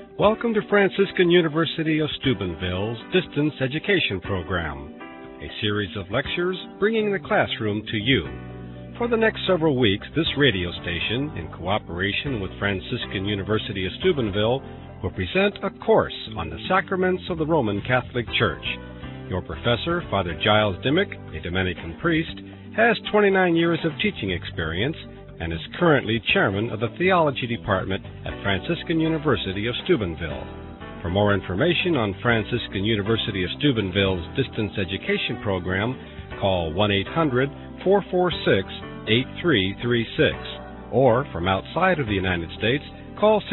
Welcome to Franciscan University of Steubenville's Distance Education Program, a series of lectures bringing the classroom to you. For the next several weeks, this radio station, in cooperation with Franciscan University of Steubenville, will present a course on the sacraments of the Roman Catholic Church. Your professor, Father Giles Dimmick, a Dominican priest, has 29 years of teaching experience and is currently chairman of the Theology Department at Franciscan University of Steubenville. For more information on Franciscan University of Steubenville's Distance Education Program, call 1-800-446-8336. Or, from outside of the United States, call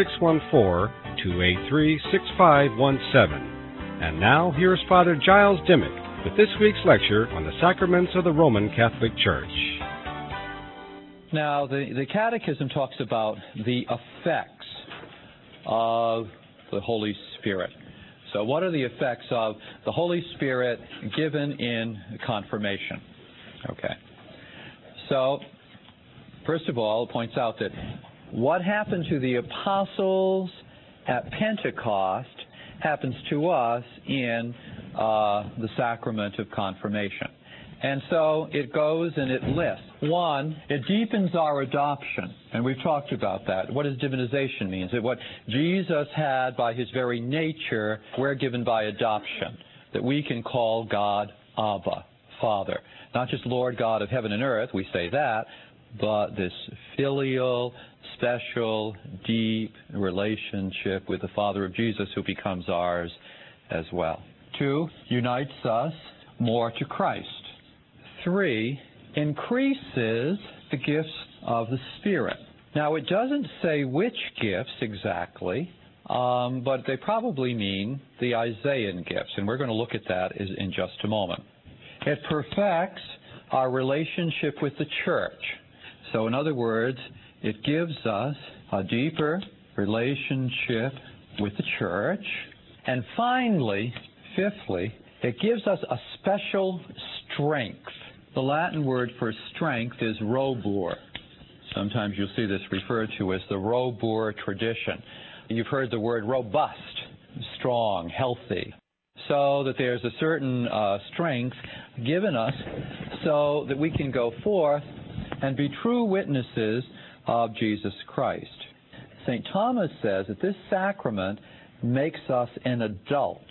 614-283-6517. And now, here's Father Giles Dimmick with this week's lecture on the sacraments of the Roman Catholic Church. Now, the Catechism talks about the effects of the Holy Spirit. So what are the effects of the Holy Spirit given in confirmation? Okay. So, first of all, it points out that what happened to the apostles at Pentecost happens to us in the sacrament of confirmation. And so it goes and it lists. One, it deepens our adoption. And we've talked about that. What does divinization mean? That what Jesus had by his very nature, we're given by adoption. That we can call God Abba, Father. Not just Lord God of heaven and earth, we say that, but this filial, special, deep relationship with the Father of Jesus who becomes ours as well. 2, unites us more to Christ. 3, increases the gifts of the Spirit. Now, it doesn't say which gifts exactly, but they probably mean the Isaiah gifts, and we're going to look at that in just a moment. It perfects our relationship with the Church. So, in other words, it gives us a deeper relationship with the Church. And finally, fifthly, it gives us a special strength. The Latin word for strength is robur. Sometimes you'll see this referred to as the robur tradition. You've heard the word robust, strong, healthy. So that there's a certain strength given us so that we can go forth and be true witnesses of Jesus Christ. St. Thomas says that this sacrament makes us an adult.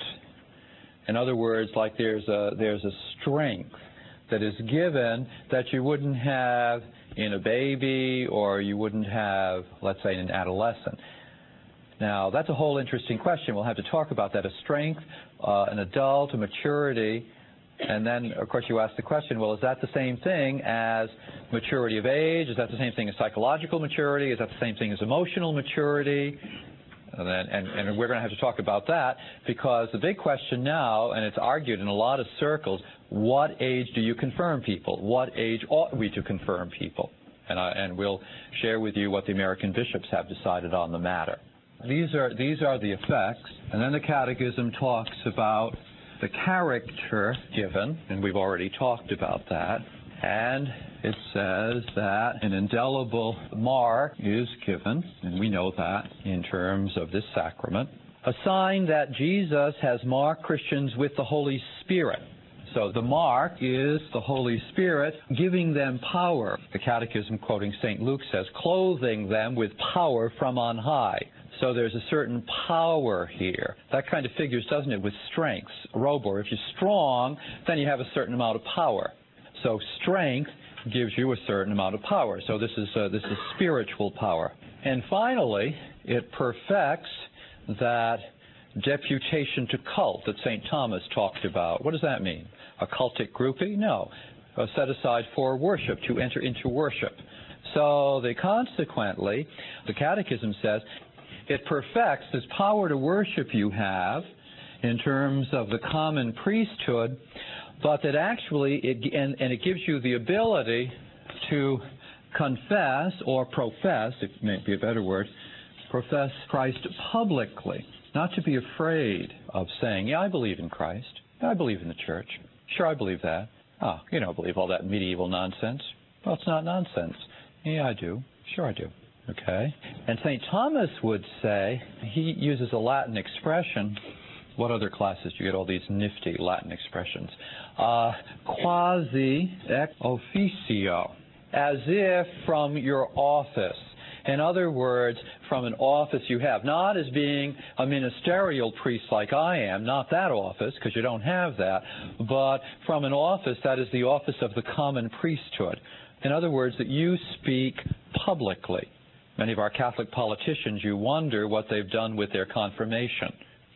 In other words, like there's a strength that is given that you wouldn't have in a baby or you wouldn't have, let's say, in an adolescent. Now, that's a whole interesting question. We'll have to talk about that. A strength, an adult, a maturity. And then, of course, you ask the question, well, is that the same thing as maturity of age? Is that the same thing as psychological maturity? Is that the same thing as emotional maturity? And we're going to have to talk about that because the big question now, and it's argued in a lot of circles, what age do you confirm people? What age ought we to confirm people? And we'll share with you what the American bishops have decided on the matter. These are the effects. And then the Catechism talks about the character given, and we've already talked about that. And it says that an indelible mark is given, and we know that in terms of this sacrament, a sign that Jesus has marked Christians with the Holy Spirit. So the mark is the Holy Spirit giving them power. The Catechism, quoting St. Luke, says, clothing them with power from on high. So there's a certain power here. That kind of figures, doesn't it, with strengths. Robur, if you're strong, then you have a certain amount of power. So strength gives you a certain amount of power. So this is spiritual power. And finally, it perfects that deputation to cult that St. Thomas talked about. What does that mean? A cultic grouping? No. Set aside for worship, to enter into worship. So consequently, the Catechism says, it perfects this power to worship you have in terms of the common priesthood, but that actually, it gives you the ability to confess or profess, it may be a better word, profess Christ publicly. Not to be afraid of saying, yeah, I believe in Christ. Yeah, I believe in the Church. Sure, I believe that. Oh, you don't believe all that medieval nonsense. Well, it's not nonsense. Yeah, I do. Sure, I do. Okay? And St. Thomas would say, he uses a Latin expression. What other classes do you get all these nifty Latin expressions? Quasi ex officio, as if from your office. In other words, from an office you have, not as being a ministerial priest like I am, not that office, because you don't have that, but from an office that is the office of the common priesthood. In other words, that you speak publicly. Many of our Catholic politicians, you wonder what they've done with their confirmation.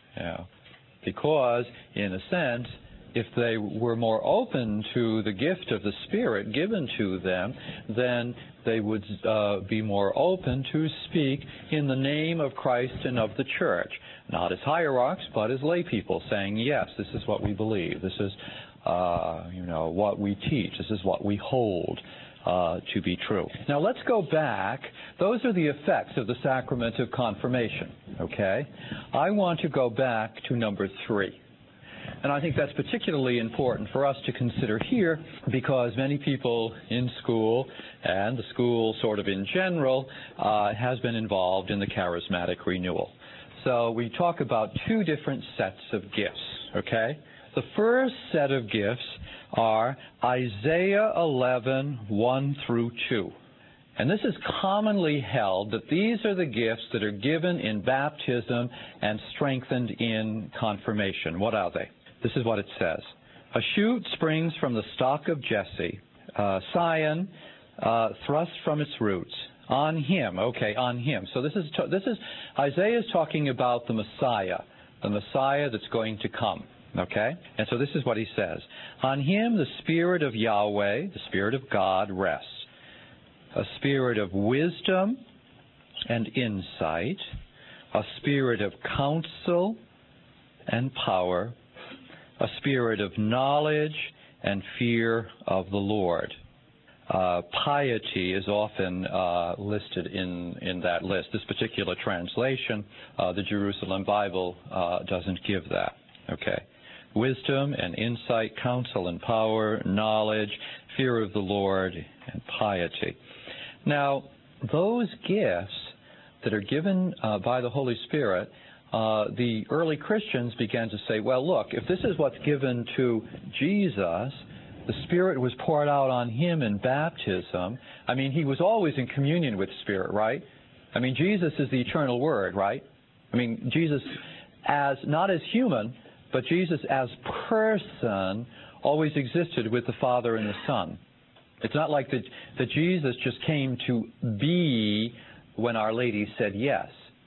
Because, in a sense, if they were more open to the gift of the Spirit given to them, then they would be more open to speak in the name of Christ and of the Church. Not as hierarchs, but as lay people, saying, yes, this is what we believe. This is, what we teach. This is what we hold to be true. Now let's go back. Those are the effects of the sacrament of confirmation, okay? I want to go back to number 3. And I think that's particularly important for us to consider here because many people in school, and the school sort of in general, has been involved in the charismatic renewal. So we talk about 2 different sets of gifts, okay? The first set of gifts are Isaiah 11, 1 through 2. And this is commonly held that these are the gifts that are given in baptism and strengthened in confirmation. What are they? This is what it says. A shoot springs from the stock of Jesse, Sion thrust from its roots. On him, on him. So this is Isaiah is talking about the Messiah that's going to come. Okay? And so this is what he says. On him the Spirit of Yahweh, the Spirit of God, rests. A spirit of wisdom and insight, a spirit of counsel and power, a spirit of knowledge and fear of the Lord. Piety is often listed in that list. This particular translation, the Jerusalem Bible, doesn't give that. Okay. Wisdom and insight, counsel and power, knowledge, fear of the Lord, and piety. Now, those gifts that are given by the Holy Spirit, the early Christians began to say, well, look, if this is what's given to Jesus, the Spirit was poured out on him in baptism. I mean, he was always in communion with the Spirit, right? I mean, Jesus is the eternal Word, right? I mean, Jesus as, not as human, but Jesus as person always existed with the Father and the Son. It's not like that Jesus just came to be when Our Lady said yes.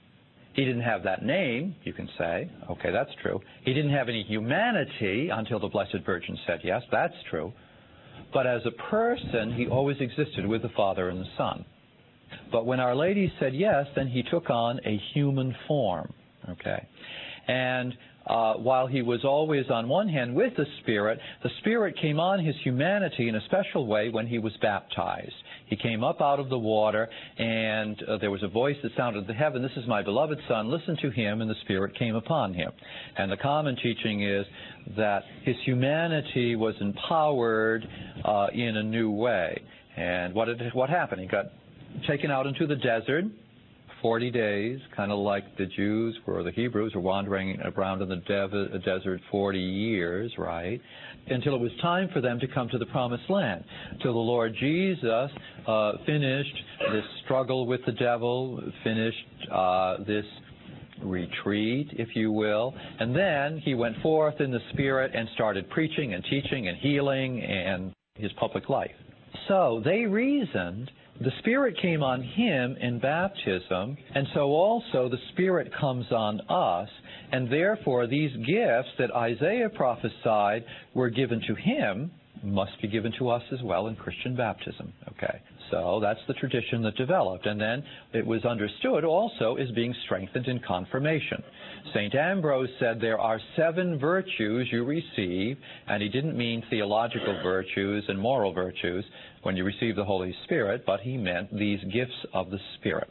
He didn't have that name, you can say. Okay, that's true. He didn't have any humanity until the Blessed Virgin said yes. That's true. But as a person, he always existed with the Father and the Son. But when Our Lady said yes, then he took on a human form. Okay? And while he was always on one hand with the Spirit came on his humanity in a special way when he was baptized. He came up out of the water, and there was a voice that sounded in the heaven, "This is my beloved Son, listen to him," and the Spirit came upon him. And the common teaching is that his humanity was empowered in a new way. And what happened? He got taken out into the desert, 40 days, kind of like the Jews or the Hebrews were wandering around in the desert 40 years, right? Until it was time for them to come to the Promised Land. Till the Lord Jesus finished this struggle with the devil, finished this retreat, if you will, and then he went forth in the Spirit and started preaching and teaching and healing and his public life. So they reasoned the Spirit came on him in baptism, and so also the Spirit comes on us, and therefore these gifts that Isaiah prophesied were given to him must be given to us as well in Christian baptism. Okay, so that's the tradition that developed, and then it was understood also as being strengthened in confirmation. St. Ambrose said there are 7 virtues you receive, and he didn't mean theological virtues and moral virtues when you receive the Holy Spirit, but he meant these gifts of the Spirit.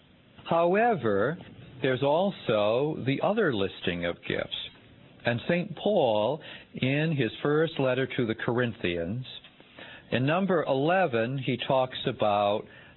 However, there's also the other listing of gifts. And St. Paul, in his first letter to the Corinthians, in number 11, he talks about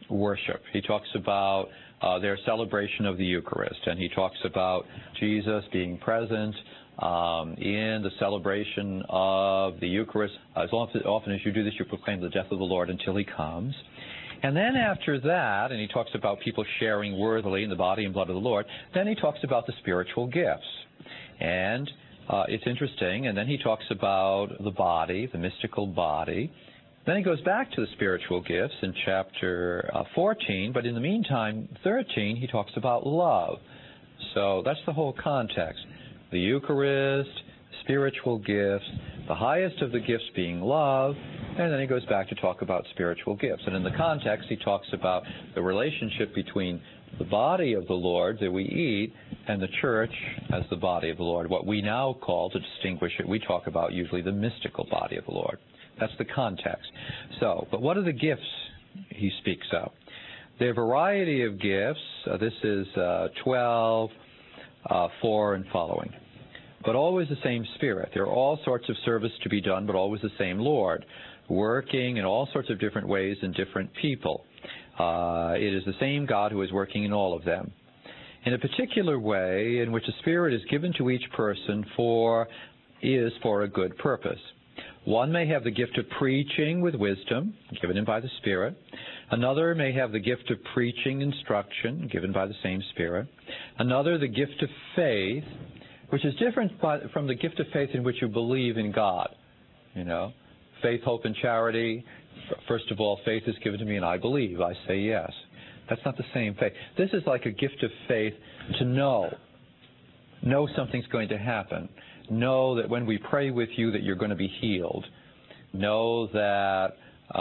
worship. He talks about their celebration of the Eucharist, and he talks about Jesus being present in the celebration of the Eucharist. As often as you do this, you proclaim the death of the Lord until he comes. And then after that, and he talks about people sharing worthily in the body and blood of the Lord, then he talks about the spiritual gifts. And it's interesting, and then he talks about the body, the mystical body. Then he goes back to the spiritual gifts in chapter 14, but in the meantime, 13, he talks about love. So that's the whole context. The Eucharist, spiritual gifts, the highest of the gifts being love, and then he goes back to talk about spiritual gifts. And in the context, he talks about the relationship between the body of the Lord that we eat and the church as the body of the Lord. What we now call, to distinguish it, we talk about usually the mystical body of the Lord. That's the context. So, but what are the gifts he speaks of? There are a variety of gifts. This is 12, 4 and following. But always the same Spirit. There are all sorts of service to be done, but always the same Lord, working in all sorts of different ways in different people. It is the same God who is working in all of them, in a particular way in which the Spirit is given to each person for a good purpose. One may have the gift of preaching with wisdom, given him by the Spirit. Another may have the gift of preaching instruction, given by the same Spirit. Another, the gift of faith, which is different from the gift of faith in which you believe in God. You know, faith, hope, and charity. First of all, faith is given to me and I believe. I say yes. That's not the same faith. This is like a gift of faith to know something's going to happen. Know that when we pray with you that you're going to be healed. Know that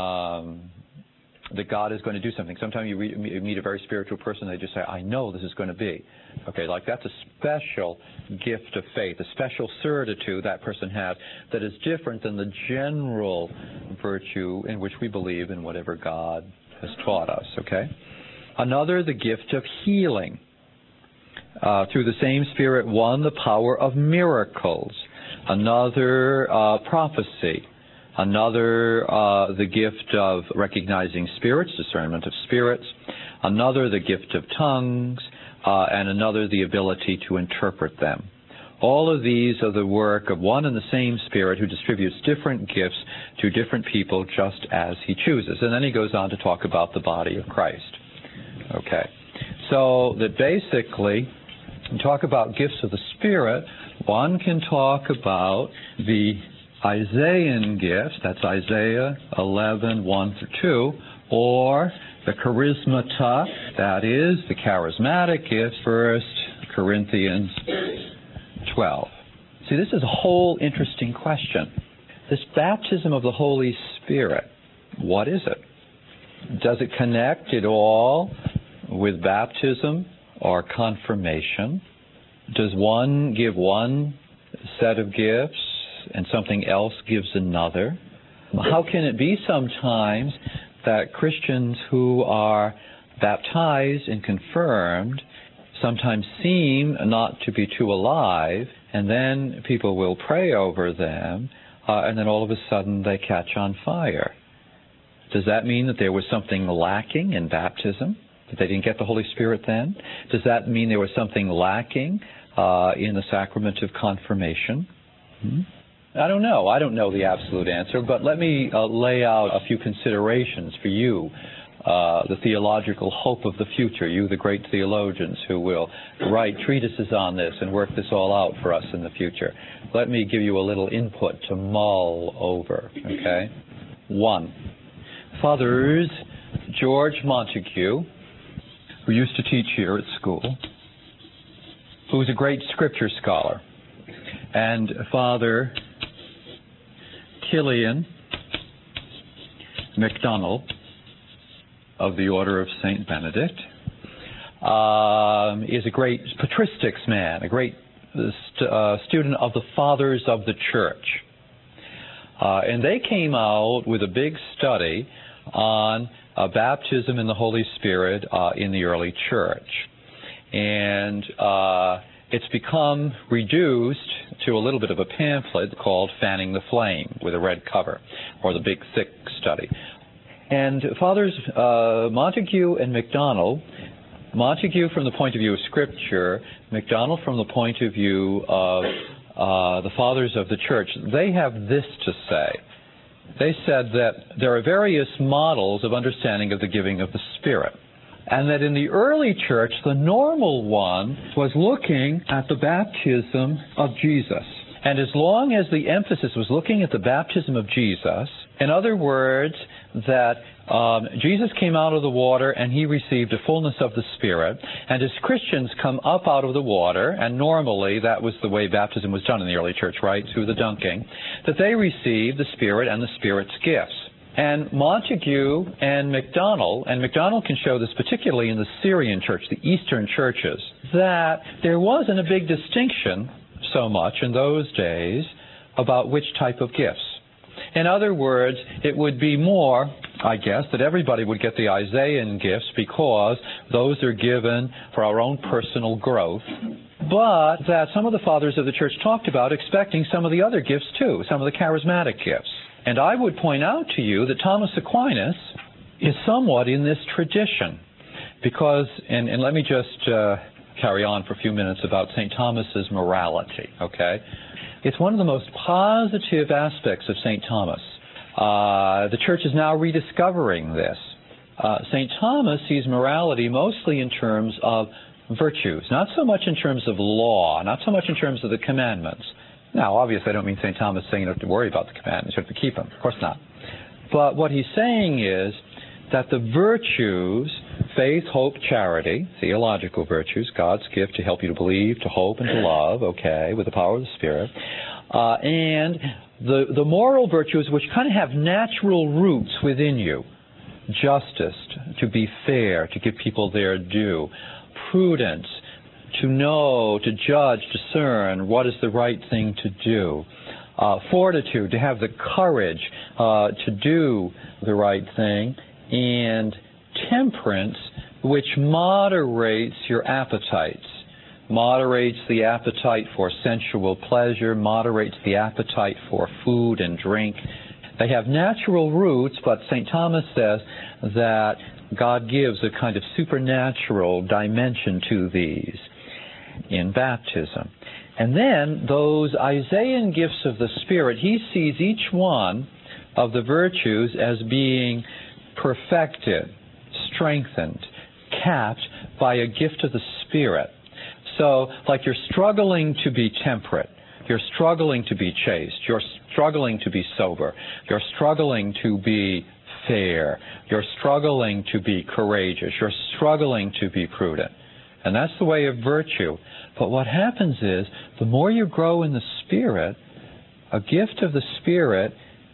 that God is going to do something. Sometimes you meet a very spiritual person, they just say, I know this is going to be. Okay, like that's a special gift of faith, a special certitude that person has that is different than the general virtue in which we believe in whatever God has taught us, okay? Another, the gift of healing. Through the same Spirit, one, the power of miracles. Another, prophecy. Another, the gift of recognizing spirits, discernment of spirits. Another, the gift of tongues. And another, the ability to interpret them. All of these are the work of one and the same Spirit who distributes different gifts to different people just as he chooses. And then he goes on to talk about the body of Christ. Okay. So that basically, talk about gifts of the Spirit, one can talk about the Isaiah gifts, that's Isaiah 11, 1-2, or the charismata, that is the charismatic gifts, 1 Corinthians 12. See, this is a whole interesting question. This baptism of the Holy Spirit, what is it? Does it connect at all with baptism or confirmation? Does one give one set of gifts and something else gives another? How can it be sometimes that Christians who are baptized and confirmed sometimes seem not to be too alive, and then people will pray over them, and then all of a sudden they catch on fire? Does that mean that there was something lacking in baptism? That they didn't get the Holy Spirit then? Does that mean there was something lacking in the sacrament of confirmation? I don't know. I don't know the absolute answer, but let me lay out a few considerations for you, the theological hope of the future, you, the great theologians who will write treatises on this and work this all out for us in the future. Let me give you a little input to mull over, okay? 1. Fathers George Montague, who used to teach here at school, who was a great scripture scholar, and Father Killian MacDonald of the Order of St. Benedict is a great patristics man, a great student of the Fathers of the Church. And they came out with a big study on baptism in the Holy Spirit in the early church. And it's become reduced to a little bit of a pamphlet called Fanning the Flame with a red cover, or the big thick study. And Fathers Montague and MacDonald, Montague from the point of view of Scripture, MacDonald from the point of view of the Fathers of the Church, they have this to say. They said that there are various models of understanding of the giving of the Spirit. And that in the early church, the normal one was looking at the baptism of Jesus. And as long as the emphasis was looking at the baptism of Jesus, in other words, that Jesus came out of the water and he received the fullness of the Spirit, and as Christians come up out of the water, and normally that was the way baptism was done in the early church, right, through the dunking, that they receive the Spirit and the Spirit's gifts. And Montague and MacDonald can show this particularly in the Syrian church, the Eastern churches, that there wasn't a big distinction so much in those days about which type of gifts. In other words, it would be more, I guess, that everybody would get the Isaiah gifts because those are given for our own personal growth, but that some of the Fathers of the Church talked about expecting some of the other gifts too, some of the charismatic gifts. And I would point out to you that Thomas Aquinas is somewhat in this tradition because, and let me just carry on for a few minutes about St. Thomas's morality, okay? It's one of the most positive aspects of St. Thomas. The Church is now rediscovering this. St. Thomas sees morality mostly in terms of virtues, not so much in terms of law, not so much in terms of the commandments. Now, obviously, I don't mean St. Thomas saying you don't have to worry about the commandments, you have to keep them. Of course not. But what he's saying is that the virtues, faith, hope, charity, theological virtues, God's gift to help you to believe, to hope, and to love, okay, with the power of the Spirit, and the moral virtues which kind of have natural roots within you, justice, to be fair, to give people their due, prudence, to know, to judge, discern what is the right thing to do, fortitude, to have the courage to do the right thing, and temperance, which moderates your appetites, moderates the appetite for sensual pleasure, moderates the appetite for food and drink. They have natural roots, but St. Thomas says that God gives a kind of supernatural dimension to these in baptism. And then those Isaiah gifts of the Spirit, he sees each one of the virtues as being perfected, strengthened, capped by a gift of the Spirit. So, like you're struggling to be temperate, you're struggling to be chaste, you're struggling to be sober, you're struggling to be fair, you're struggling to be courageous, you're struggling to be prudent. And that's the way of virtue. But what happens is, the more you grow in the Spirit, a gift of the Spirit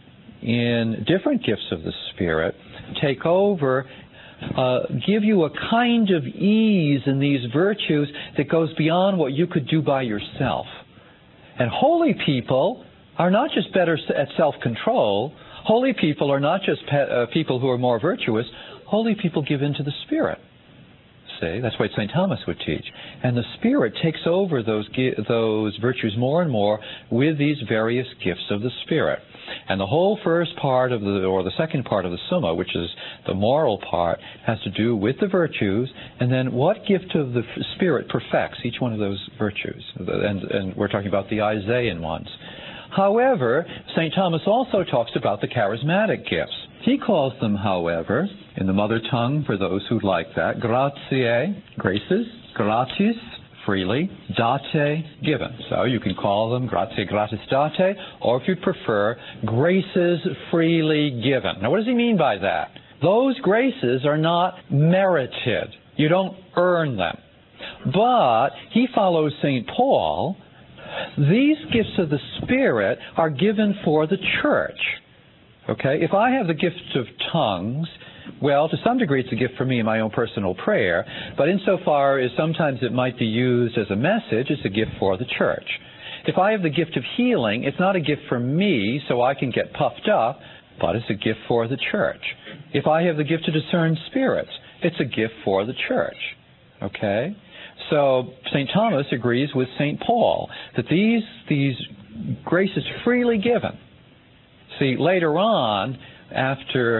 in different gifts of the Spirit take over, give you a kind of ease in these virtues that goes beyond what you could do by yourself. And holy people are not just better at self-control. Holy people are not just people who are more virtuous. Holy people give in to the Spirit. See, that's what St. Thomas would teach. And the Spirit takes over those virtues more and more with these various gifts of the Spirit. And the whole first part of the second part of the Summa, which is the moral part, has to do with the virtues, and then what gift of the Spirit perfects each one of those virtues. And we're talking about the Isaiah ones. However, St. Thomas also talks about the charismatic gifts. He calls them, however, in the mother tongue, for those who like that, gratiae, graces, gratis, freely, date, given. So you can call them gratiae gratis date, or if you prefer, graces freely given. Now what does he mean by that? Those graces are not merited. You don't earn them. But he follows St. Paul. These gifts of the Spirit are given for the church. Okay? If I have the gift of tongues, well, to some degree it's a gift for me in my own personal prayer, but insofar as sometimes it might be used as a message, it's a gift for the church. If I have the gift of healing, it's not a gift for me so I can get puffed up, but it's a gift for the church. If I have the gift to discern spirits, it's a gift for the church. Okay? So St. Thomas agrees with St. Paul that these graces freely given. See, later on, after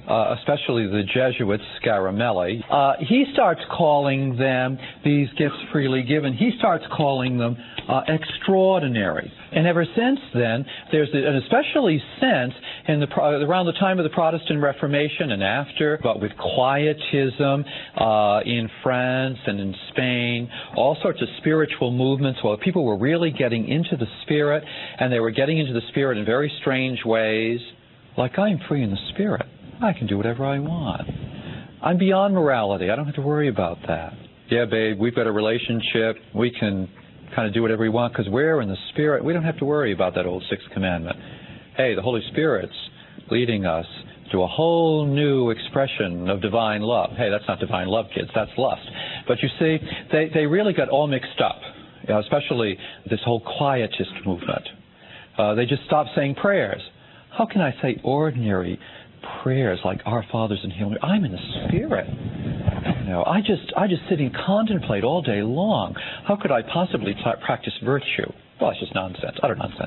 especially the Jesuit Scaramelli, he starts calling them, these gifts freely given, he starts calling them extraordinary. And ever since then, there's an especially sense around the time of the Protestant Reformation and after, but with Quietism in France and in Spain, all sorts of spiritual movements where people were really getting into the Spirit, and they were getting into the Spirit in very strange ways. Like, I'm free in the Spirit. I can do whatever I want. I'm beyond morality. I don't have to worry about that. Yeah, babe, we've got a relationship. We can kind of do whatever we want because we're in the Spirit. We don't have to worry about that old sixth commandment. Hey, the Holy Spirit's leading us to a whole new expression of divine love. Hey, that's not divine love, kids. That's lust. But you see, they really got all mixed up, especially this whole Quietist movement. They just stopped saying prayers. How can I say ordinary prayers like Our Fathers in Heaven? I'm in the Spirit. I just sit and contemplate all day long. How could I possibly practice virtue? Well, it's just nonsense, utter nonsense.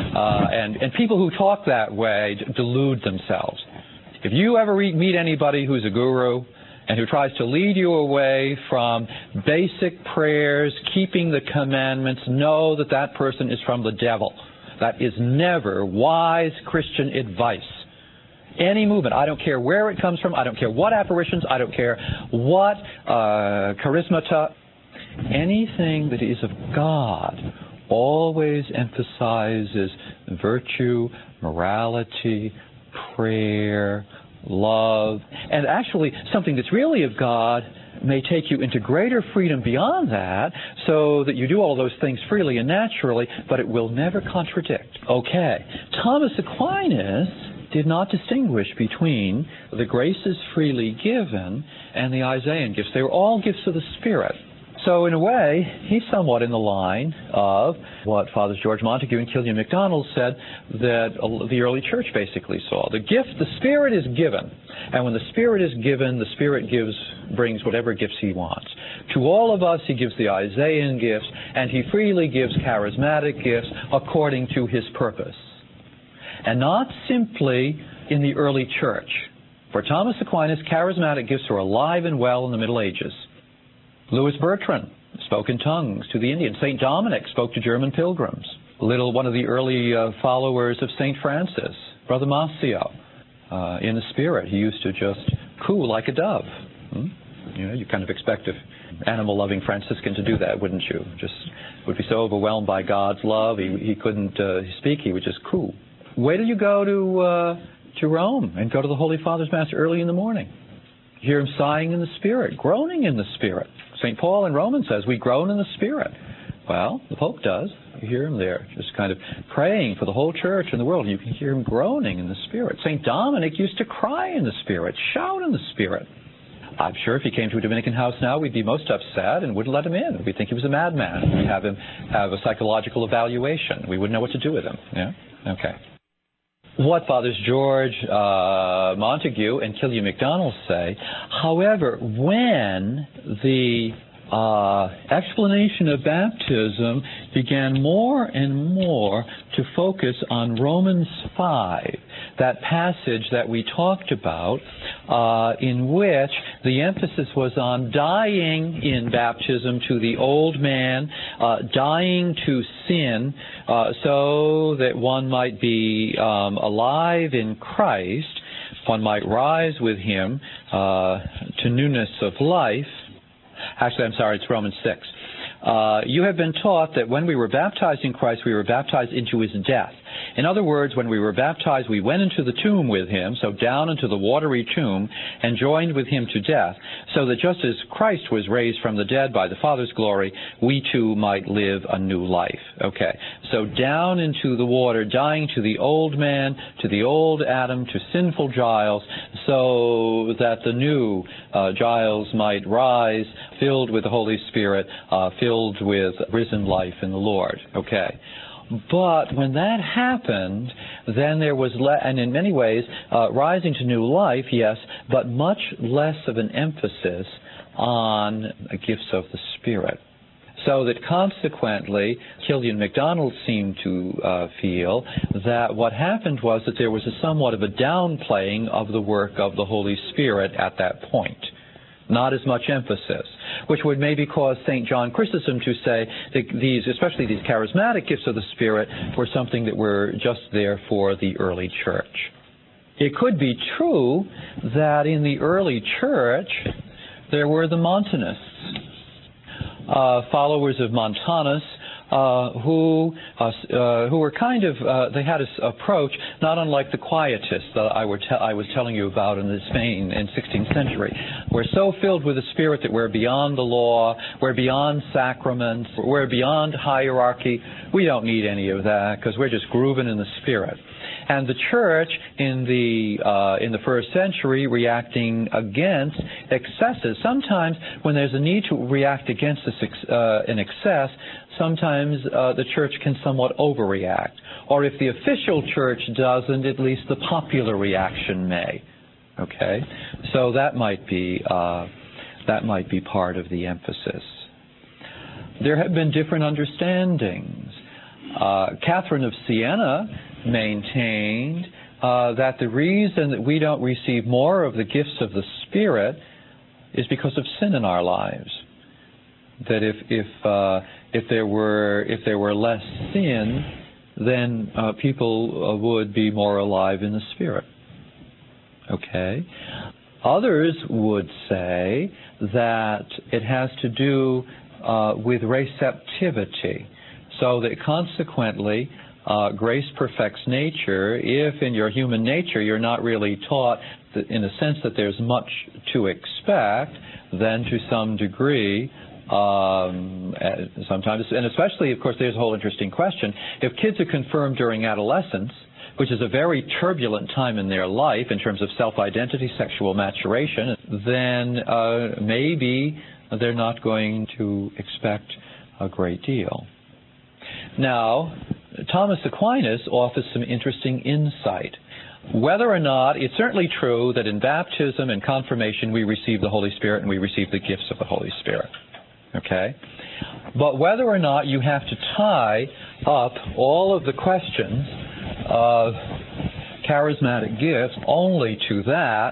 And people who talk that way delude themselves. If you ever meet anybody who's a guru and who tries to lead you away from basic prayers, keeping the commandments, know that that person is from the devil. That is never wise Christian advice. Any movement, I don't care where it comes from, I don't care what apparitions, I don't care what charismata, anything that is of God always emphasizes virtue, morality, prayer, love, and actually something that's really of God may take you into greater freedom beyond that, so that you do all those things freely and naturally, but it will never contradict. Okay, Thomas Aquinas did not distinguish between the graces freely given and the Isaiah gifts. They were all gifts of the Spirit. So in a way, he's somewhat in the line of what Fathers George Montague and Killian MacDonald said that the early church basically saw. The Spirit is given. And when the Spirit is given, the Spirit brings whatever gifts he wants. To all of us, he gives the Isaiah gifts, and he freely gives charismatic gifts according to his purpose. And not simply in the early church. For Thomas Aquinas, charismatic gifts were alive and well in the Middle Ages. Louis Bertrand spoke in tongues to the Indians. St. Dominic spoke to German pilgrims. One of the early followers of St. Francis, Brother Masio, in the Spirit, he used to just coo like a dove. You kind of expect an animal-loving Franciscan to do that, wouldn't you? Just would be so overwhelmed by God's love, he couldn't speak, he would just coo. Wait till you go to Rome and go to the Holy Father's Mass early in the morning. You hear him sighing in the Spirit, groaning in the Spirit. St. Paul in Romans says we groan in the Spirit. Well, the Pope does. You hear him there, just kind of praying for the whole church and the world. You can hear him groaning in the Spirit. St. Dominic used to cry in the Spirit, shout in the Spirit. I'm sure if he came to a Dominican house now, we'd be most upset and wouldn't let him in. We'd think he was a madman. We'd have him have a psychological evaluation. We wouldn't know what to do with him. Yeah? Okay. What Fathers George Montague and Killian MacDonald say, however, when the explanation of baptism began more and more to focus on Romans 5, that passage that we talked about, in which the emphasis was on dying in baptism to the old man, dying to sin, so that one might be alive in Christ, one might rise with him to newness of life. Actually, I'm sorry, it's Romans 6. You have been taught that when we were baptized in Christ, we were baptized into his death. In other words, when we were baptized, we went into the tomb with him, so down into the watery tomb, and joined with him to death, so that just as Christ was raised from the dead by the Father's glory, we too might live a new life. Okay, so down into the water, dying to the old man, to the old Adam, to sinful Giles, so that the new Giles might rise, filled with the Holy Spirit, filled with risen life in the Lord. Okay. But when that happened, then there was, and in many ways, rising to new life, yes, but much less of an emphasis on gifts of the Spirit. So that consequently, Killian MacDonald seemed to feel that what happened was that there was a somewhat of a downplaying of the work of the Holy Spirit at that point. Not as much emphasis, which would maybe cause St. John Chrysostom to say that these, especially these charismatic gifts of the Spirit, were something that were just there for the early church. It could be true that in the early church there were the Montanists, followers of Montanus, who were kind of, they had an approach not unlike the Quietists that I was telling you about in Spain in 16th century. We're so filled with the Spirit that we're beyond the law, we're beyond sacraments, we're beyond hierarchy. We don't need any of that because we're just grooving in the Spirit. And the church in the first century reacting against excesses. Sometimes when there's a need to react against an excess, sometimes the church can somewhat overreact. Or if the official church doesn't, at least the popular reaction may. Okay? So that might be part of the emphasis. There have been different understandings. Catherine of Siena maintained that the reason that we don't receive more of the gifts of the Spirit is because of sin in our lives. That if there were less sin, then people would be more alive in the Spirit. Okay? Others would say that it has to do with receptivity, so that consequently grace perfects nature. If in your human nature you're not really taught that, in a sense, that there's much to expect, then to some degree, sometimes, and especially, of course, there's a whole interesting question. If kids are confirmed during adolescence, which is a very turbulent time in their life in terms of self-identity, sexual maturation, then maybe they're not going to expect a great deal. Now, Thomas Aquinas offers some interesting insight. Whether or not, it's certainly true that in baptism and confirmation we receive the Holy Spirit and we receive the gifts of the Holy Spirit. Okay? But whether or not you have to tie up all of the questions of charismatic gifts only to that,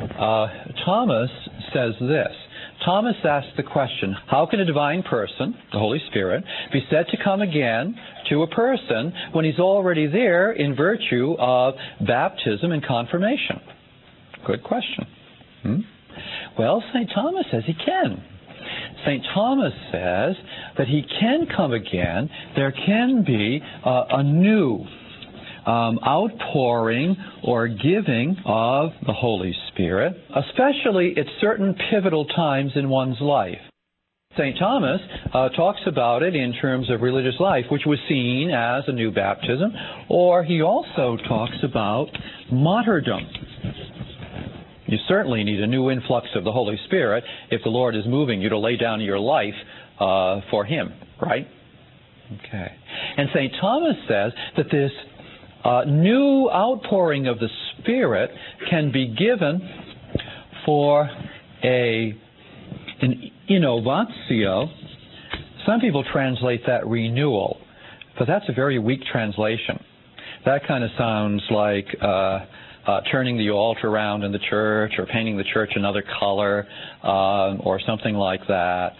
Thomas says this. Thomas asked the question, how can a divine person, the Holy Spirit, be said to come again to a person when he's already there in virtue of baptism and confirmation? Good question. Well, St. Thomas says he can. St. Thomas says that he can come again. There can be a new outpouring or giving of the Holy Spirit, especially at certain pivotal times in one's life. St. Thomas talks about it in terms of religious life, which was seen as a new baptism, or he also talks about martyrdom. You certainly need a new influx of the Holy Spirit if the Lord is moving you to lay down your life for Him, right? Okay. And St. Thomas says that this new outpouring of the Spirit can be given for an innovatio. Some people translate that renewal, but that's a very weak translation. That kind of sounds like turning the altar around in the church or painting the church another color or something like that.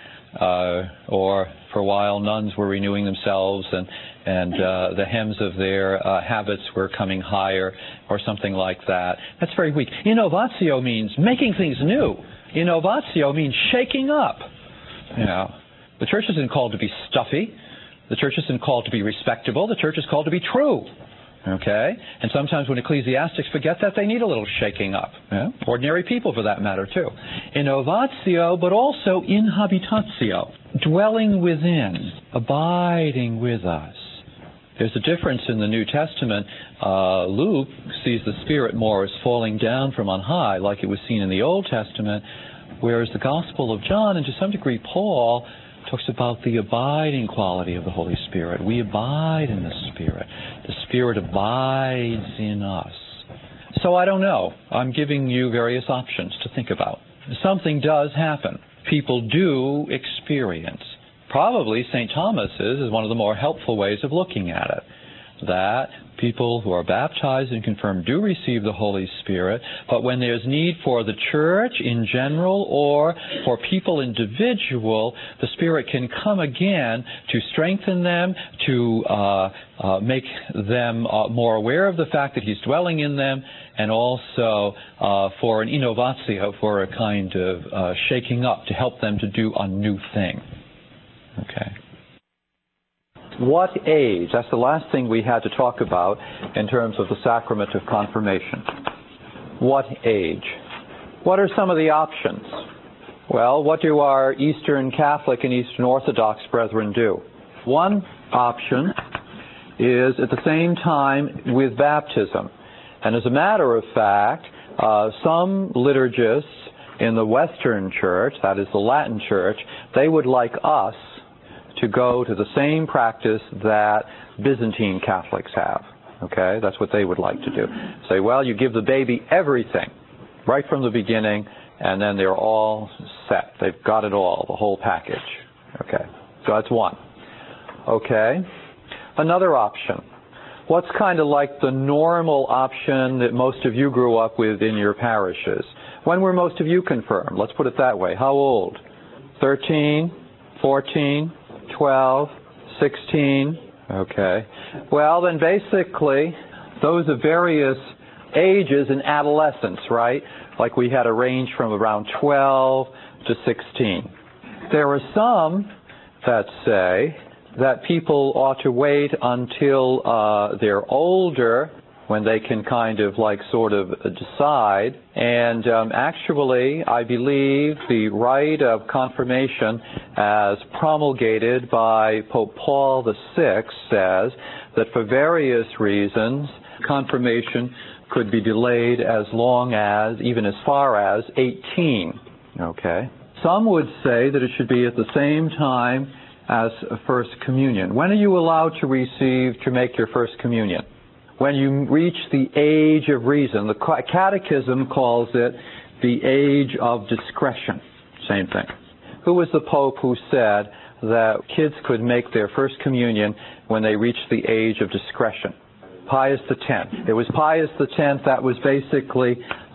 Or for a while nuns were renewing themselves and the hems of their habits were coming higher or something like that. That's very weak. Innovatio means making things new. Innovatio means shaking up. You know, the church isn't called to be stuffy. The church isn't called to be respectable. The church is called to be true. Okay? And sometimes when ecclesiastics forget that, they need a little shaking up. Yeah? Ordinary people, for that matter, too. Innovatio, but also inhabitatio. Dwelling within. Abiding with us. There's a difference in the New Testament. Luke sees the Spirit more as falling down from on high, like it was seen in the Old Testament, whereas the Gospel of John, and to some degree Paul, talks about the abiding quality of the Holy Spirit. We abide in the Spirit. The Spirit abides in us. So I don't know. I'm giving you various options to think about. Something does happen. People do experience probably St. Thomas's is one of the more helpful ways of looking at it. That people who are baptized and confirmed do receive the Holy Spirit, but when there's need for the church in general or for people individual, the Spirit can come again to strengthen them, to make them more aware of the fact that He's dwelling in them, and also for an innovatio, for a kind of shaking up to help them to do a new thing. Okay. What age? That's the last thing we had to talk about in terms of the sacrament of confirmation. What age? What are some of the options? Well, what do our Eastern Catholic and Eastern Orthodox brethren do? One option is at the same time with baptism. And as a matter of fact, some liturgists in the Western Church, that is the Latin Church, they would like us to go to the same practice that Byzantine Catholics have. Okay? That's what they would like to do. Say, well, you give the baby everything right from the beginning, and then they're all set. They've got it all, the whole package. Okay? So that's one. Okay? Another option. What's kind of like the normal option that most of you grew up with in your parishes? When were most of you confirmed? Let's put it that way. How old? 13? 14? 12, 16, okay. Well, then basically, those are various ages in adolescence, right? Like we had a range from around 12 to 16. There are some that say that people ought to wait until they're older, when they can kind of like sort of decide. And actually, I believe the rite of confirmation as promulgated by Pope Paul VI says that for various reasons, confirmation could be delayed as long as, even as far as 18. Okay. Some would say that it should be at the same time as First Communion. When are you allowed to make your First Communion? When you reach the age of reason. The Catechism calls it the age of discretion. Same thing. Who was the Pope who said that kids could make their First Communion when they reached the age of discretion? Pius X. It was Pius X that was basically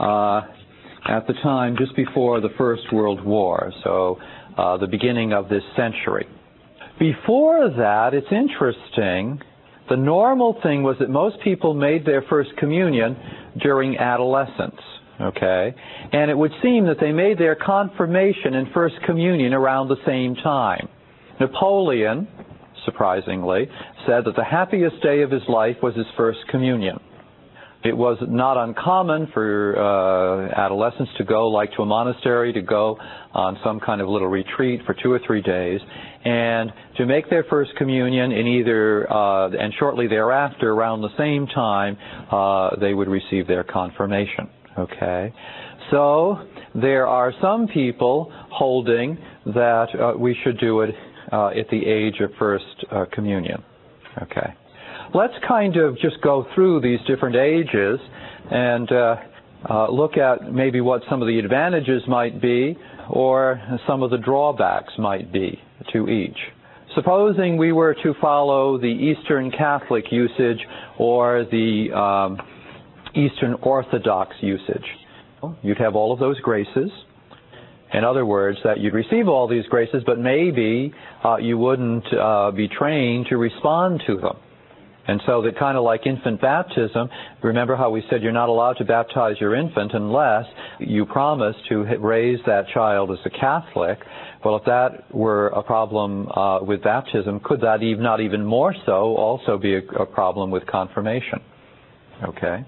at the time just before the First World War, so the beginning of this century. Before that, it's interesting, the normal thing was that most people made their First Communion during adolescence, okay? And it would seem that they made their confirmation and First Communion around the same time. Napoleon, surprisingly, said that the happiest day of his life was his First Communion. It was not uncommon for adolescents to go like to a monastery, to go on some kind of little retreat for 2 or 3 days, and to make their First Communion in either, and shortly thereafter, around the same time, they would receive their confirmation. Okay? So, there are some people holding that we should do it at the age of First Communion. Okay. Let's kind of just go through these different ages and look at maybe what some of the advantages might be or some of the drawbacks might be to each. Supposing we were to follow the Eastern Catholic usage or the Eastern Orthodox usage, you'd have all of those graces. In other words, that you'd receive all these graces, but maybe you wouldn't be trained to respond to them. And so that kind of like infant baptism, remember how we said you're not allowed to baptize your infant unless you promise to raise that child as a Catholic. Well, if that were a problem with baptism, could that not even more so also be a problem with confirmation? Okay.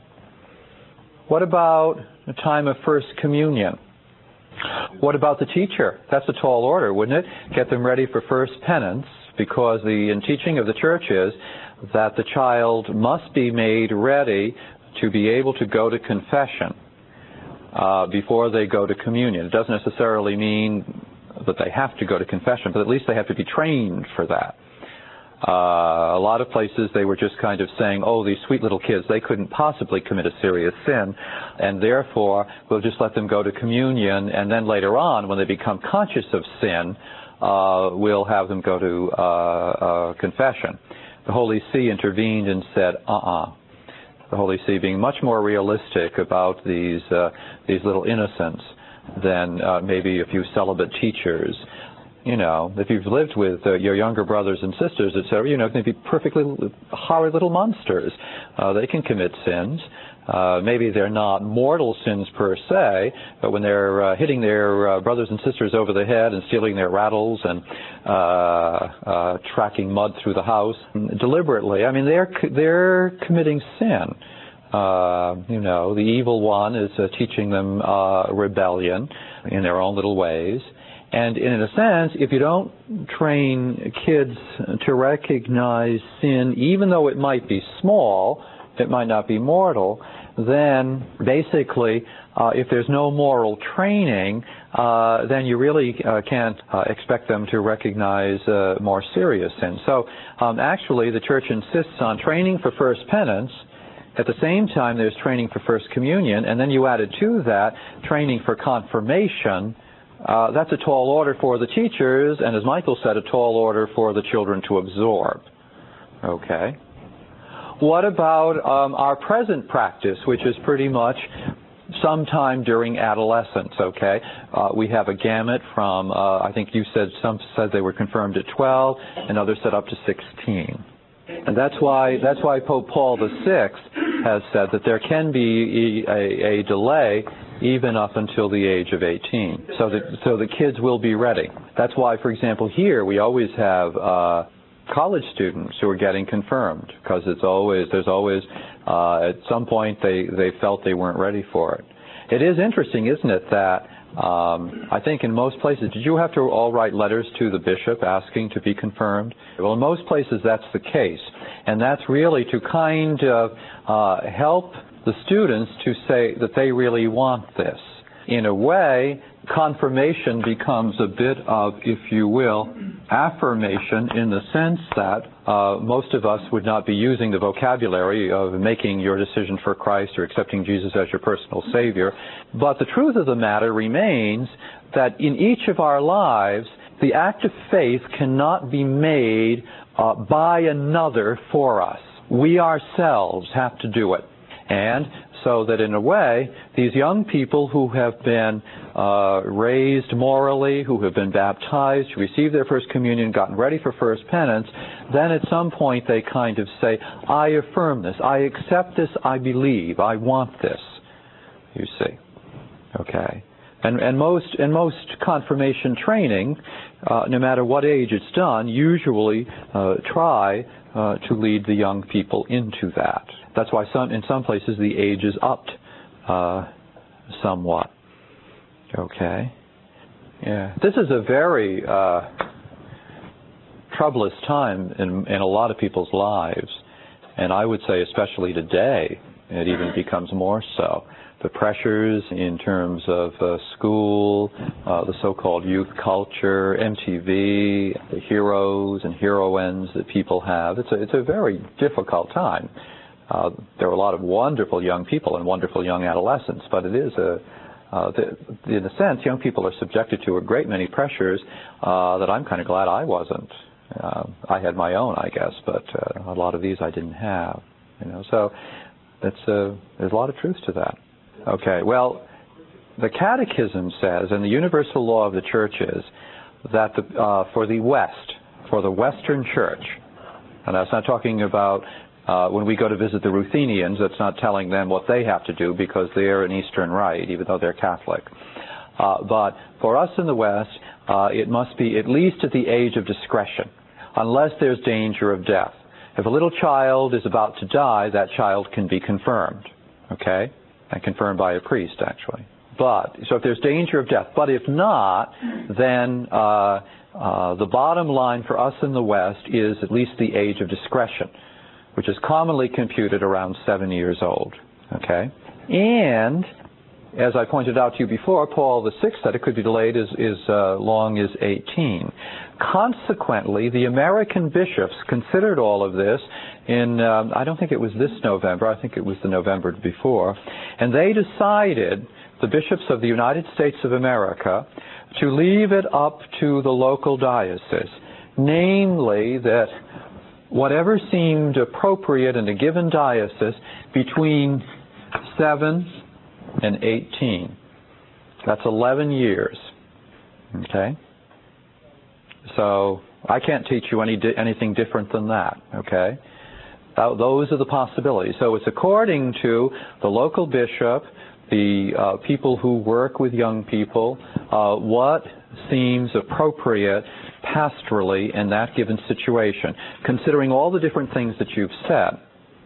What about the time of First Communion? What about the teacher? That's a tall order, wouldn't it? Get them ready for First Penance, because the teaching of the Church is that the child must be made ready to be able to go to confession before they go to communion. It doesn't necessarily mean that they have to go to confession, but at least they have to be trained for that. A lot of places they were just kind of saying, oh, these sweet little kids, they couldn't possibly commit a serious sin, and therefore we'll just let them go to communion, and then later on, when they become conscious of sin, we'll have them go to confession. The Holy See intervened and said, The Holy See being much more realistic about these little innocents than maybe a few celibate teachers. If you've lived with your younger brothers and sisters, etc., they be perfectly horrid little monsters. They can commit sins. Maybe they're not mortal sins per se, but when they're hitting their brothers and sisters over the head and stealing their rattles and tracking mud through the house deliberately, they're committing sin. The evil one is teaching them rebellion in their own little ways. And in a sense, if you don't train kids to recognize sin, even though it might be small, it might not be mortal, then basically, if there's no moral training, then you really can't expect them to recognize more serious sin. So actually, the Church insists on training for first penance. At the same time, there's training for First Communion, and then you added to that training for confirmation. That's a tall order for the teachers, and as Michael said, a tall order for the children to absorb. Okay. What about our present practice, which is pretty much sometime during adolescence, okay? We have a gamut from, I think you said, some said they were confirmed at 12, and others said up to 16. And that's why Pope Paul VI has said that there can be a delay even up until the age of 18. So the kids will be ready. That's why, for example, here we always have college students who are getting confirmed, because there's always at some point they felt they weren't ready for it. It is interesting, isn't it, that I think in most places, did you have to all write letters to the bishop asking to be confirmed? Well, in most places that's the case. And that's really to kind of help the students to say that they really want this. In a way, confirmation becomes a bit of, if you will, affirmation, in the sense that most of us would not be using the vocabulary of making your decision for Christ or accepting Jesus as your personal Savior. But the truth of the matter remains that in each of our lives, the act of faith cannot be made by another for us. We ourselves have to do it. And so that in a way, these young people who have been raised morally, who have been baptized, received their first communion, gotten ready for first penance, then at some point they kind of say, I affirm this, I accept this, I believe, I want this, you see. Okay. And most confirmation training, no matter what age it's done, usually try to lead the young people into that. That's why in some places the age is upped somewhat. Okay. Yeah. This is a very troublous time in a lot of people's lives, and I would say especially today, it even becomes more so. The pressures in terms of school, the so-called youth culture, MTV, the heroes and heroines that people have. It's a very difficult time. There are a lot of wonderful young people and wonderful young adolescents, but it is in a sense, young people are subjected to a great many pressures that I'm kind of glad I wasn't. I had my own, I guess, but a lot of these I didn't have. So there's a lot of truth to that. Okay, well, the Catechism says, and the universal law of the Church is, that for the West, for the Western Church, and that's not talking about when we go to visit the Ruthenians, that's not telling them what they have to do because they're an Eastern Rite, even though they're Catholic. But for us in the West, it must be at least at the age of discretion, unless there's danger of death. If a little child is about to die, that child can be confirmed, okay? And confirmed by a priest, actually. So if there's danger of death. But if not, then the bottom line for us in the West is at least the age of discretion, which is commonly computed around 7 years old. Okay? And, as I pointed out to you before, Paul VI said it could be delayed as long as 18. Consequently, the American bishops considered all of this in, I don't think it was this November, I think it was the November before, and they decided, the bishops of the United States of America, to leave it up to the local diocese, namely that whatever seemed appropriate in a given diocese between 7 and 18. That's 11 years. Okay? So I can't teach you anything different than that. Okay? Those are the possibilities. So it's according to the local bishop, the people who work with young people, what seems appropriate pastorally in that given situation, considering all the different things that you've said.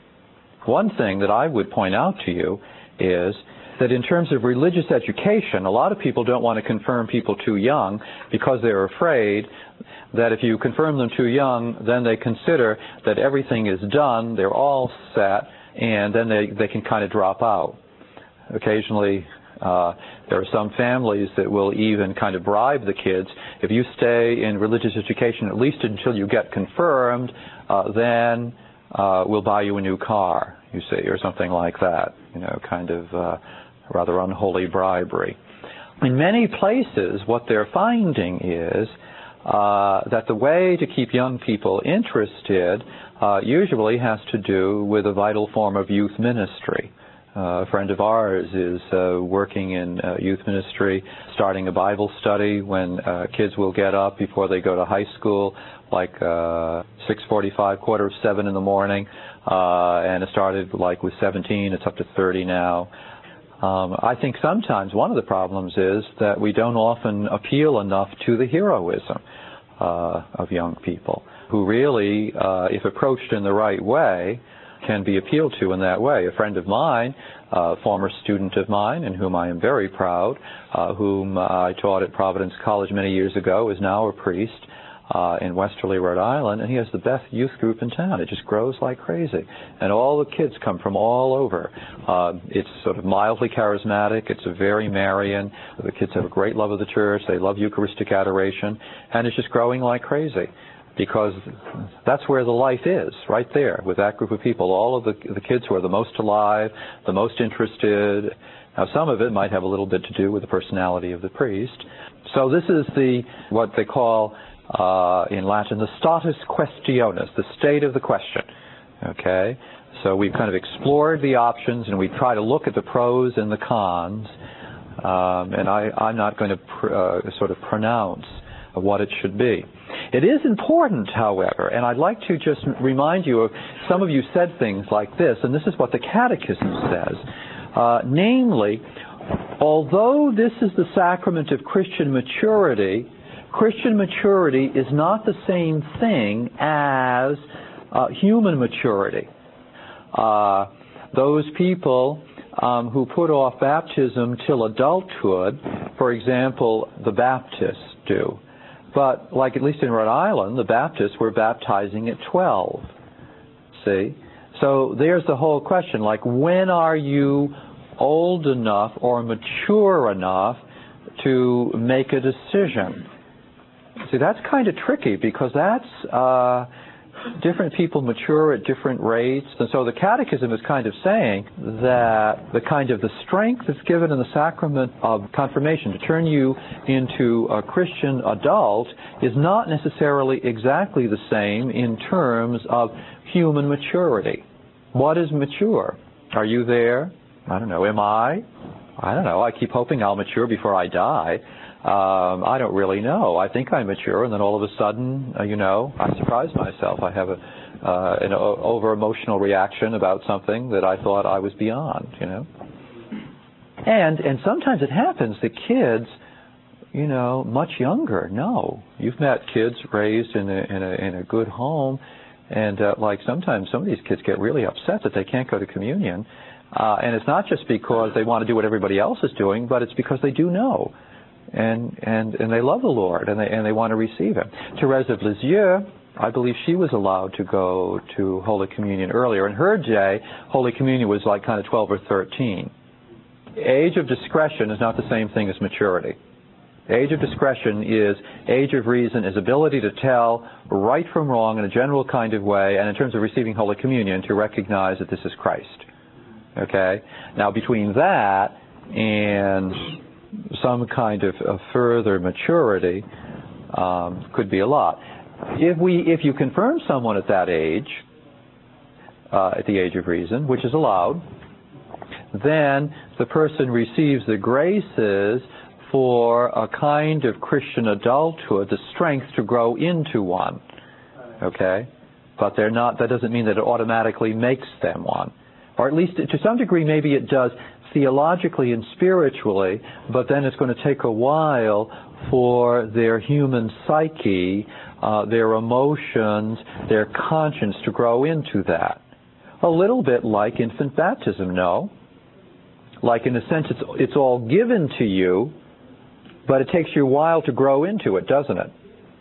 One thing that I would point out to you is that in terms of religious education, a lot of people don't want to confirm people too young because they're afraid that if you confirm them too young, then they consider that everything is done, they're all set, and then they can kind of drop out. Occasionally, there are some families that will even kind of bribe the kids. If you stay in religious education at least until you get confirmed, then we'll buy you a new car, you see, or something like that. Kind of rather unholy bribery. In many places, what they're finding is that the way to keep young people interested usually has to do with a vital form of youth ministry. A friend of ours is working in youth ministry, starting a Bible study when kids will get up before they go to high school, like 6:45, 6:45 in the morning, and it started like with 17, it's up to 30 now. I think sometimes one of the problems is that we don't often appeal enough to the heroism of young people, who really, if approached in the right way, can be appealed to in that way. A friend of mine, a former student of mine, in whom I am very proud, whom I taught at Providence College many years ago, is now a priest in Westerly, Rhode Island, and he has the best youth group in town. It just grows like crazy. And all the kids come from all over. It's sort of mildly charismatic. It's very Marian. The kids have a great love of the church. They love Eucharistic adoration. And it's just growing like crazy, because that's where the life is, right there, with that group of people. All of the kids who are the most alive, the most interested. Now, some of it might have a little bit to do with the personality of the priest. So this is what they call, in Latin, the status questionis, the state of the question. Okay? So we've kind of explored the options, and we try to look at the pros and the cons. And I'm not going to sort of pronounce what it should be. It is important, however, and I'd like to just remind you of, some of you said things like this, and this is what the Catechism says. Namely, although this is the sacrament of Christian maturity is not the same thing as human maturity. Those people who put off baptism till adulthood, for example, the Baptists do. But, like at least in Rhode Island, the Baptists were baptizing at 12. See? So there's the whole question, like, when are you old enough or mature enough to make a decision? See, that's kind of tricky, because that's different people mature at different rates. And so the Catechism is kind of saying that the kind of the strength that's given in the sacrament of confirmation to turn you into a Christian adult is not necessarily exactly the same in terms of human maturity. What is mature? Are you there? I don't know. Am I? I don't know. I keep hoping I'll mature before I die. I don't really know. I think I'm mature, and then all of a sudden, I surprise myself. I have an over-emotional reaction about something that I thought I was beyond, And sometimes it happens that kids, much younger, no. You've met kids raised in a good home, and like sometimes some of these kids get really upset that they can't go to communion, and it's not just because they want to do what everybody else is doing, but it's because they do know. And they love the Lord, and they want to receive Him. Therese of Lisieux, I believe she was allowed to go to Holy Communion earlier. In her day, Holy Communion was like kind of 12 or 13. Age of discretion is not the same thing as maturity. Age of discretion is age of reason, is ability to tell right from wrong in a general kind of way, and in terms of receiving Holy Communion, to recognize that this is Christ. Okay? Now, between that and some kind of further maturity could be a lot. If you confirm someone at that age, at the age of reason, which is allowed, then the person receives the graces for a kind of Christian adulthood, the strength to grow into one. Okay? But they're not, that doesn't mean that it automatically makes them one. Or at least to some degree maybe it does theologically and spiritually, but then it's going to take a while for their human psyche, their emotions, their conscience to grow into that. A little bit like infant baptism, no? Like in a sense it's all given to you, but it takes you a while to grow into it, doesn't it?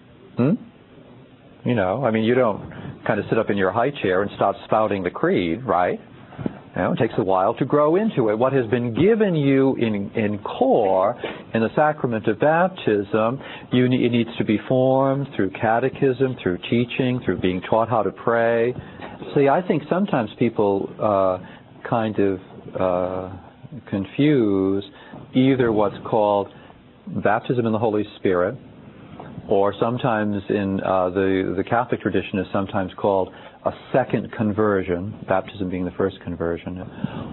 You know, I mean, you don't kind of sit up in your high chair and start spouting the creed, right? You know, it takes a while to grow into it. What has been given you in core, in the sacrament of baptism, it needs to be formed through catechism, through teaching, through being taught how to pray. See, I think sometimes people kind of confuse either what's called baptism in the Holy Spirit, or sometimes in the Catholic tradition is sometimes called a second conversion, baptism being the first conversion,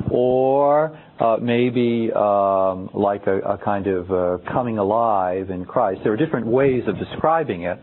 or maybe like a kind of coming alive in Christ. There are different ways of describing it,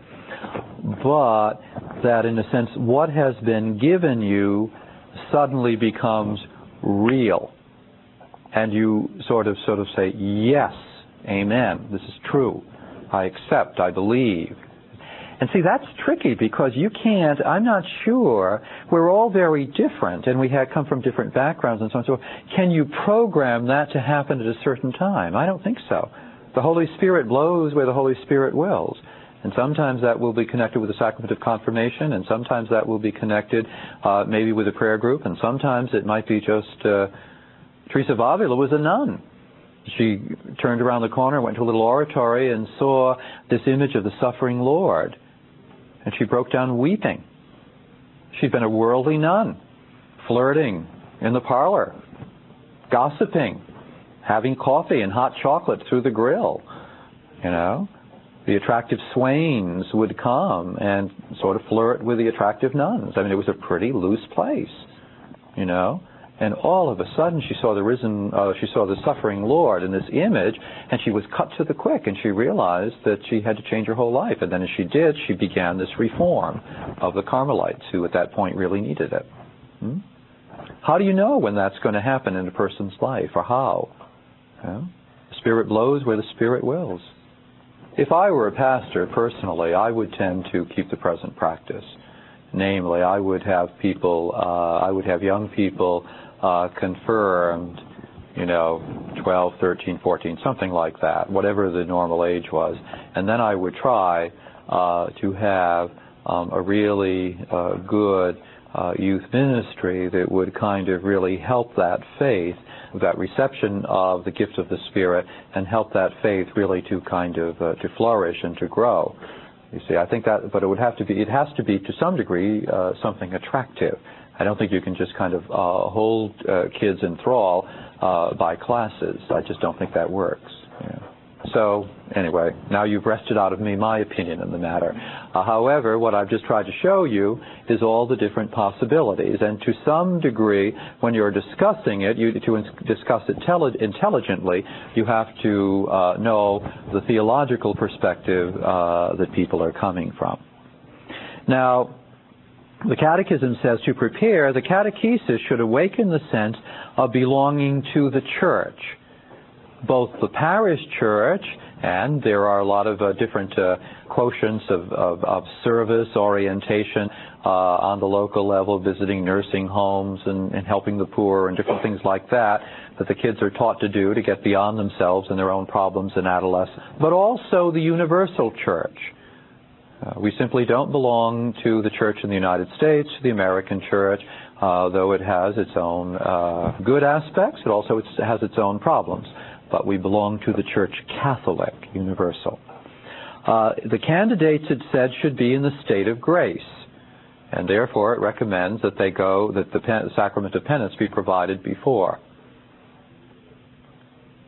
but that in a sense what has been given you suddenly becomes real, and you sort of say, yes, amen, this is true, I accept, I believe. And see, that's tricky because you can't, I'm not sure, we're all very different and we come from different backgrounds and so on and so forth. Can you program that to happen at a certain time? I don't think so. The Holy Spirit blows where the Holy Spirit wills. And sometimes that will be connected with the sacrament of confirmation, and sometimes that will be connected maybe with a prayer group, and sometimes it might be just, Teresa of Avila was a nun. She turned around the corner, went to a little oratory, and saw this image of the suffering Lord. And she broke down weeping. She'd been a worldly nun, flirting in the parlor, gossiping, having coffee and hot chocolate through the grill. You know, the attractive swains would come and sort of flirt with the attractive nuns. I mean, it was a pretty loose place, you know. And all of a sudden she saw she saw the suffering Lord in this image, and she was cut to the quick, and she realized that she had to change her whole life. And then as she did, she began this reform of the Carmelites, who at that point really needed it. How do you know when that's going to happen in a person's life, or how? The Spirit blows where the Spirit wills. If I were a pastor, personally, I would tend to keep the present practice. Namely, I would have young people confirmed, 12, 13, 14, something like that, whatever the normal age was. And then I would try to have a really good youth ministry that would kind of really help that faith, that reception of the gift of the Spirit, and help that faith really to kind of to flourish and to grow. You see, I think that, but it has to be to some degree something attractive. I don't think you can just kind of hold kids in thrall by classes. I just don't think that works. Yeah. So, anyway, now you've wrested out of me my opinion in the matter. However, what I've just tried to show you is all the different possibilities. And to some degree, when you're discussing it, to discuss it intelligently, you have to know the theological perspective that people are coming from. Now, the Catechism says to prepare, the catechesis should awaken the sense of belonging to the Church, both the parish church, and there are a lot of different quotients of service orientation on the local level, visiting nursing homes and helping the poor and different things like that the kids are taught to do to get beyond themselves and their own problems in adolescence. But also the universal church. We simply don't belong to the church in the United States, to the American church, though it has its own good aspects, it also has its own problems. But we belong to the Church Catholic, universal. The candidates, it said, should be in the state of grace, and therefore it recommends that that the sacrament of penance be provided before.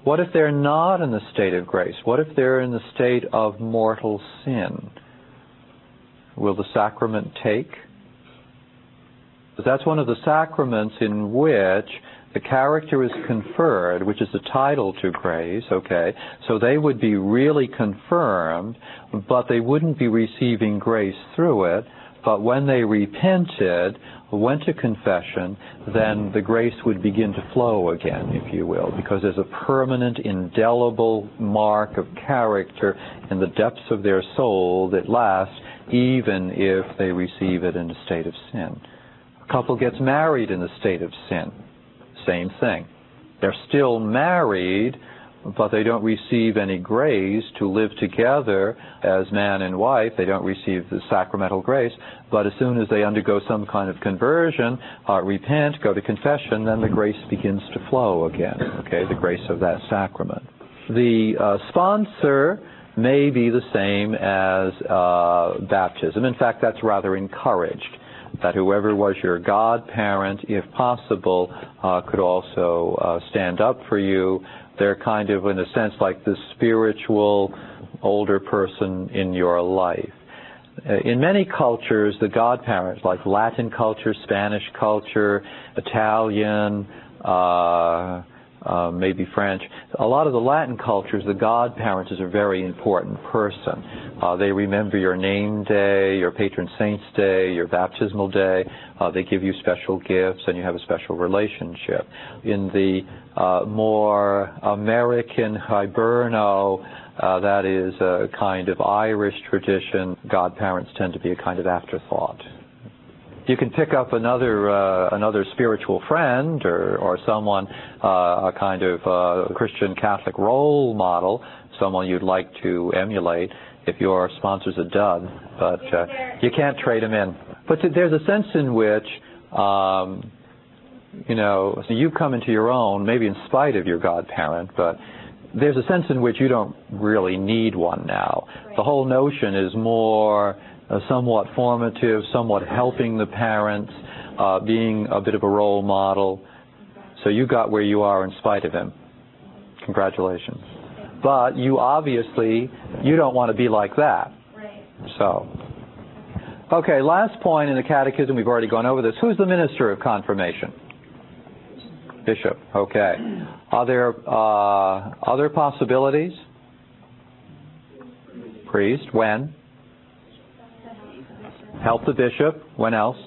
What if they're not in the state of grace? What if they're in the state of mortal sin? Will the sacrament take? That's one of the sacraments in which the character is conferred, which is the title to grace, okay? So they would be really confirmed, but they wouldn't be receiving grace through it. But when they repented, went to confession, then the grace would begin to flow again, if you will, because there's a permanent, indelible mark of character in the depths of their soul that lasts even if they receive it in a state of sin. A couple gets married in the state of sin. Same thing. They're still married, but they don't receive any grace to live together as man and wife. They don't receive the sacramental grace. But as soon as they undergo some kind of conversion, repent, go to confession, then the grace begins to flow again, okay, the grace of that sacrament. The sponsor may be the same as baptism. In fact, that's rather encouraged, that whoever was your godparent, if possible, could also stand up for you. They're kind of, in a sense, like the spiritual older person in your life. In many cultures, the godparents, like Latin culture, Spanish culture, Italian, maybe French, a lot of the Latin cultures, the godparent is a very important person. They remember your name day, your patron saint's day, your baptismal day. They give you special gifts, and you have a special relationship. In the more American Hiberno, that is a kind of Irish tradition, godparents tend to be a kind of afterthought. You can pick up another spiritual friend or someone, a kind of Christian Catholic role model, someone you'd like to emulate if your sponsor's a dud, but you can't trade them in. But there's a sense in which, you come into your own, maybe in spite of your godparent, but there's a sense in which you don't really need one now. The whole notion is more somewhat formative, somewhat helping the parents, being a bit of a role model. So you got where you are in spite of him. Congratulations. But you obviously, you don't want to be like that. So, okay, last point in the catechism, we've already gone over this. Who's the minister of confirmation? Bishop, okay. Are there other possibilities? Priest, when? Help the bishop. When else?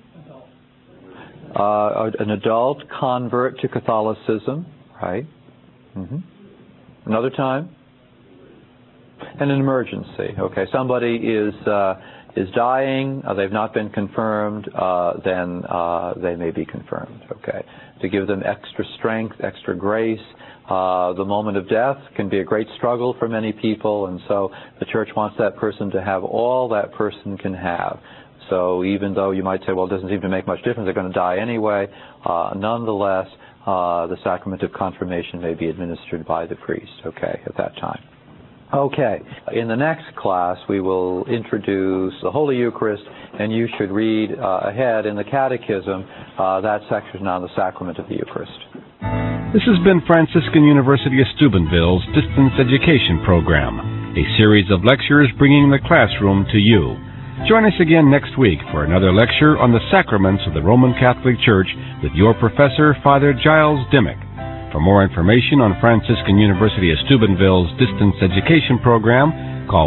An adult convert to Catholicism, right? Mm-hmm. Another time? And an emergency. Okay, somebody is dying. They've not been confirmed. Then they may be confirmed. Okay, to give them extra strength, extra grace. The moment of death can be a great struggle for many people, and so the Church wants that person to have all that person can have. So even though you might say, well, it doesn't seem to make much difference, they're going to die anyway, nonetheless, the sacrament of confirmation may be administered by the priest, okay, at that time. Okay, in the next class we will introduce the Holy Eucharist, and you should read ahead in the Catechism that section on the sacrament of the Eucharist. This has been Franciscan University of Steubenville's Distance Education Program, a series of lectures bringing the classroom to you. Join us again next week for another lecture on the sacraments of the Roman Catholic Church with your professor, Father Giles Dimmick. For more information on Franciscan University of Steubenville's Distance Education Program, call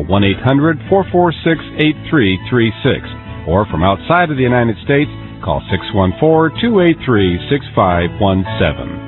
1-800-446-8336, or from outside of the United States, call 614-283-6517.